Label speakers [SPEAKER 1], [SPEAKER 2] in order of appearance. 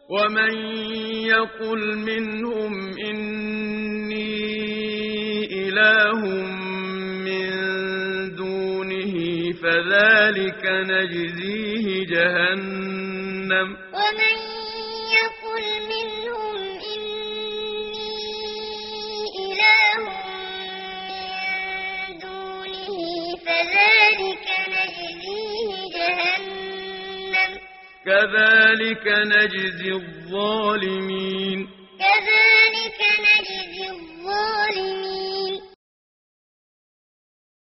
[SPEAKER 1] ومن يقل منهم إني إله من دونه فذلك نجزيه جهنم
[SPEAKER 2] ومن يقل منهم إني إله من دونه فذلك نجزيه جهنم
[SPEAKER 1] كذلك نجزي الظالمين
[SPEAKER 2] كذلك نجزي الظالمين